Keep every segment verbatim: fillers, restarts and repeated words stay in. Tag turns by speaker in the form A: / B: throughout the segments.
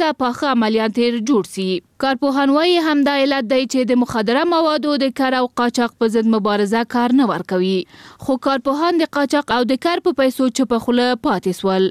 A: وروسته پاخه عملیات جوړ سي. کارپوهان وايي همدا علت دی چې د مخدره موادو د کار او قاچاق په ضد مبارزه کار نه ورکوي. خو کارپوهان د قاچاق او د کار په پیسو چپه خوله پاتې سول.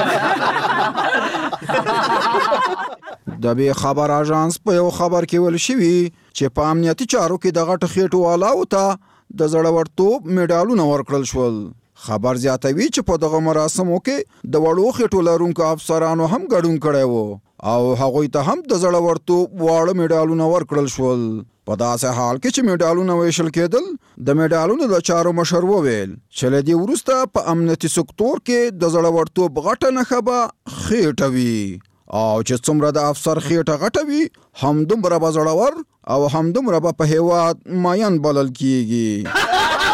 B: د بې خبر اژانس په یو خبر کې ویل شوي چې په امنیتي چارو کې د غټ خېټو والاو ته د زړورتوب میډالونه ورکړل شول. خبر زیاتوي چې په دغه مراسمو کې د وړو خېټو لرونکو افسرانو هم ګډون کړی و او هغوی ته هم د زړورتوب واړه میډالونه ورکړل شول. په داسې حال کې چې میډالونه ویشل کېدل، د میډالونو د چارو مشر وویل چې له دې وروسته په امنیتي سکتور کې د زړورتوب غټه نښه به خېټه وي او چې څومره د افسر خېټه غټه وي همدومره به زړور او همدومره به په هېواد ماین بلل کیږي.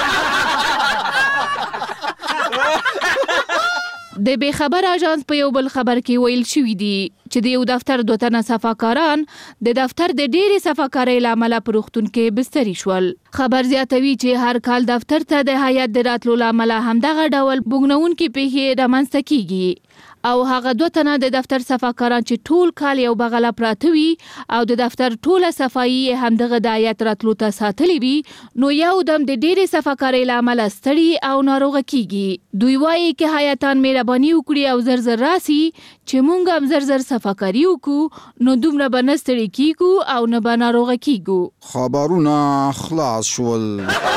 A: د بې خبر اژانس په یو بل خبر کې ویل شوي دي چې د یو دفتر دوه تنه صفاکاران د دفتر د ډېرې صفاکارۍ له امله په روغتون کې بستري شول. خبر زیاتوي چې هر کال دفتر ته د هیات د راتلو له امله همدغه ډول بوږنوونکې پیښې رامنځته کیږي او هغه دوه تنه د دفتر صفاکاران چې ټول کال یو بغله پراته وي او د دفتر ټوله صفایي همدغه د هیات راتلو ته ساتلې وي نو یو دم د ډېرې صفاکارۍ له امله ستړي او ناروغه کیږي. دوی وایي که هیاتان مهرباني وکړي او زر زر راسي چې مونږ هم زر زر صفاکاري وکړو نو دومره به نه ستړي کیږو او نه به ناروغه کیږو.
B: خبرونه خلاص شول.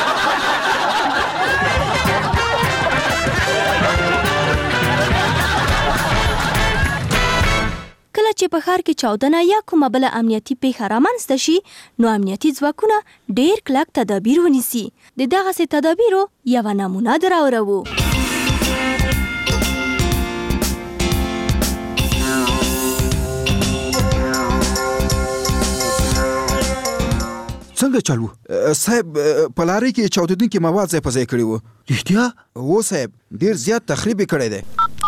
C: کله چې په ښار کې چاودنه یا کومه بله امنیتي پیښه رامنځته شي نو امنیتي ځواکونه ډېر کلک تدابیر ونیسي. د دغسې تدابیرو یوه نمونه در اورو.
B: څنګه چلو؟ صاحب په لارۍ کې چاودېدونکي مواد ځای په ځای کړي وو. رښتیا؟ هو صاحب، ډېر زیات تخریب یې کړی دی.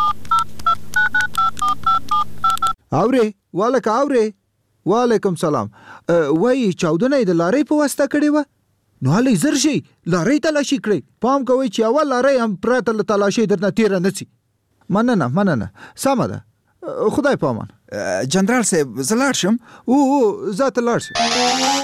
D: اورې والکه اورې. وعلیکم سلام. وایي چاودنه یې د لارۍ په واسطه کړې وه؟ نو هلئ زر شئ لارۍ تلاشي کړئ. پام کوئ چې اول لارۍ هم پرته له تلاشۍ درنه تېره نه سي. مننه مننه. سمه ده. خدای په امان.
B: جنرال صاحب زه لاړ شم؟
D: او او زه ته لاړ شم.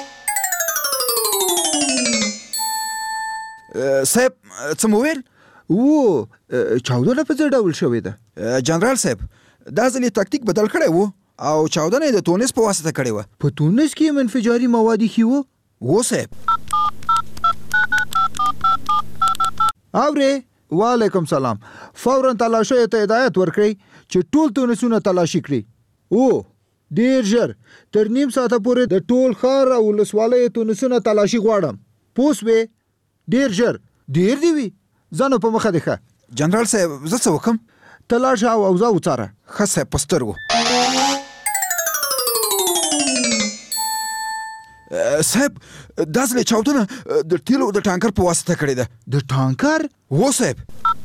B: صاحب څه مو ویل؟
D: او چاودنه په څه ډول شوې ده؟
B: جنرال صاحب دا ځل یې تاکتیک بدل کړی و او چاودنه یې د تونس په واسطه کړې وه.
D: په تونس کې هم انفجاري مواد ایښي وو؟
B: و صاحب.
D: اورې وعلیکم سلام. فوراً تلاشیو ته هدایت ورکړئ چې ټول تونسونه تلاشي کړي. او ډېر ژر تر نیم ساعته پورې د ټول ښار او ولسوالیو تونسونه تلاشي غواړم. پوه سوې؟ ډېر ژر. ډېر دې وي. ځه نو په مخه دې ښه.
B: جنرال صاحب زه څه وکړم؟
D: ته لاړ شه او اوضاع وڅاره.
B: ښه صاحب په سترګو. صاحب دا ځل یې چاودنه د تیلو د ټانکر په واسطه کړې ده.
D: د ټانکر؟
B: هو صاحب.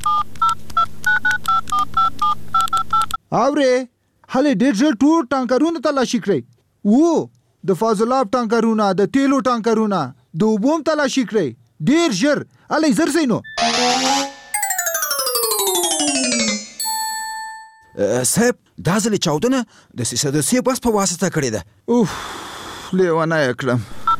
D: اورې هلې ډېر ژر ټول ټانکرونه تلاشي کړئ. و د فاضلاب ټانکرونه، د تیلو ټانکرونه، د اوبو هم تلاشي کړئ. ډېر ژر. هلئ زر سئ نو.
B: صاحب دا ځل یې چاودنه د سیسدسي بس په واسطه کړې ده.
D: اوف لیونه یې کړم.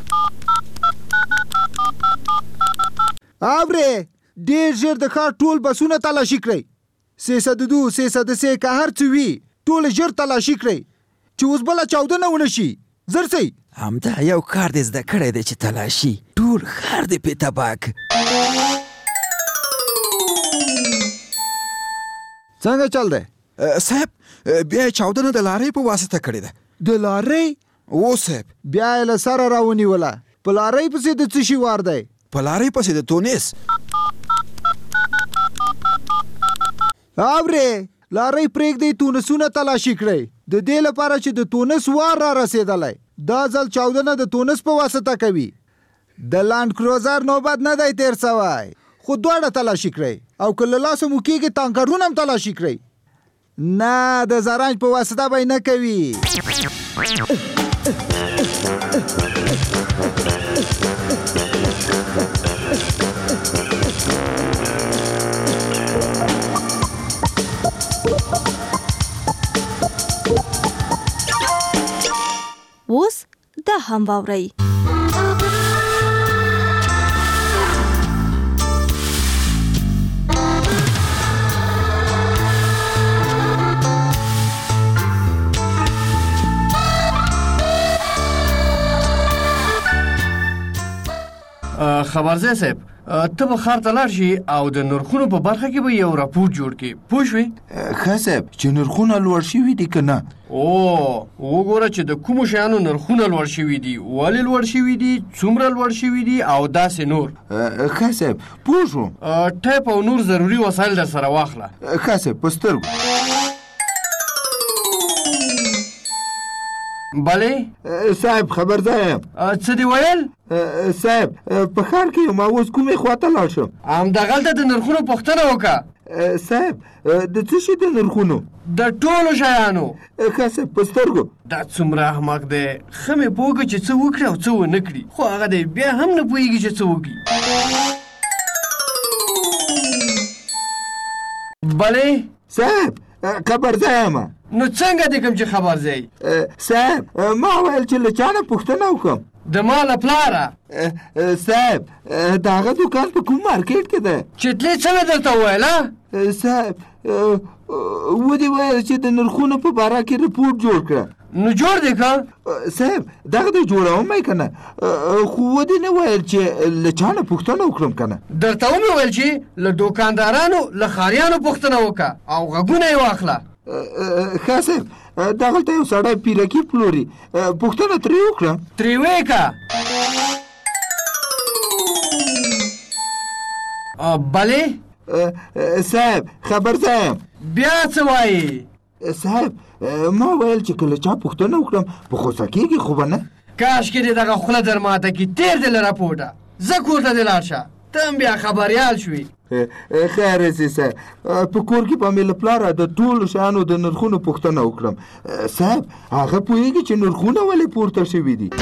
D: اورې ډېر ژر د ښار ټول بسونه تلاشي کړئ. سیسد دو سیسد سې که هر څه وي ټول ژر تلاشي کړئ چې اوس بله چاودنه ونه شي. زر سئ.
B: همدا یو کار دې زده کړی دی چې تلاشي ټول ښار دې پې تباه کړ.
D: څنګه چل دی؟
B: صاحب بیا یې چاودنه د لارۍ په واسطه کړې ده.
D: د لارۍ؟
B: و صاحب.
D: بیا یې له سره راونیوله. په لارۍ پسې د څه شي وار دی؟
B: په لارۍ پسې د تونس.
D: اورې لارۍ پرېږدئ تونسونه تلاشي کړئ د دې لپاره چې د تونس وار را رسېدلی. دا ځل چاودنه د تونس په واسطه کوي. د لانډ کروزر نوبت نه دی تېر سوی خو دواړه تلاشي کړئ او که له لاسه مو کېږي ټانکرونه هم تلاشي کړئ. نه د زرنج په واسطه به یې نه کوي.
C: اوس دا هم واورئ.
E: خبرځای صاحب ته به ښار ته لاړ شي او د نرخونو په برخه کې به یو راپور جوړ کړي پوه شوې؟
F: ښه صاحب چې نرخونه لوړ شوي دي که نه؟
E: او وګوره چې د کومو شیانو نرخونه لوړ شوي دي، ولې لوړ شوي دي، څومره لوړ شوي دي او داسې نور.
F: ښه صاحب پوه شوم.
E: ټیپ او نور ضروري وسایل در سره واخله.
F: ښه صاحب په سترګو.
E: بلې
F: صاحب خبرځای یم.
E: څه دې ویل؟
F: صاحب په ښار کې یم، اوس کومې خواته لاړ شم؟
E: همدغلته د نرخونو پوښتنه وکړه.
F: صاحب د څه شي د نرخونو؟
E: د ټولو شیانو.
F: ښه صاحب په سترګو.
E: دا څومره احمق دی، ښه مې پوه کړه چې څه وکړي او څه ونه کړي، خو هغه دی بیا هم نه پوهېږي چې څه وکړي. بلې
F: صاحب خبرځای یم.
E: نو څنګه دې کوم چې خبرځای؟
F: صاحب ما ویل چې له چا نه پوښتنه وکړم.
E: د ما له پلاره.
F: صاحب د هغه دوکان په کوم مارکیټ کې دی؟
E: چې تلې څه مې درته وویل؟
F: صاحب ودې ویل چې د نرخونو په باره کې رپورټ جوړ کړه.
E: نو جوړ دې که؟
F: صاحب دغه دی جوړوم که نه، خو ودې نه ویل چې له چا نه پوښتنه وکړم که نه.
E: درته ومې ویل چې له دوکاندارانو له ښاریانو پوښتنه وکړه او غږونه یې واخله.
F: ښه صاحب دغلته یو سړی پیرکي پلوري، پوښتنه ترې وکړه.
E: ترې ویې که؟ بلې
F: صاحب خبرځای یم.
E: بیا څه وایي؟
F: صاحب ما ویل چې که له چا پوښتنه وکړم په غوسه کېږي خو به نه.
E: کاشکې دې دغه خوله در ماته کړي، تېر دې له راپورټه، زه کور ته دې لاړ شه، ته هم بیا خبریال شوي.
F: خیر رسي صاحب په کور کې به مې له پلاره د ټولو شیانو د نرخونو پوښتنه وکړم. صاحب هغه پوهېږي چې نرخونه ولې پورته شوي دي؟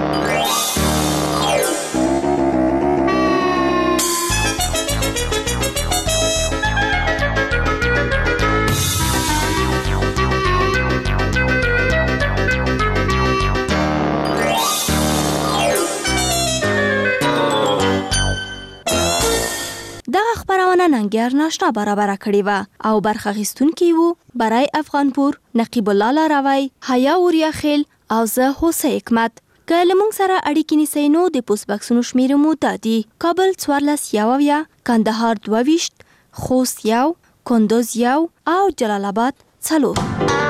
C: ننګیار ناشنا برابره کړې وه او برخه اخیستونکي وو برای افغانپور، نقیب الله لاروی، حیا اوریاخیل او زه هوسه حکمت. که له موږ سره اړیکې نیسئ نو د پوسټ بکسونو شمېره مو دا دي: کابل څوارلس یو اویا، کندهار دوه ویشت، خوست یو، کندوز یو او جلال آباد څلور.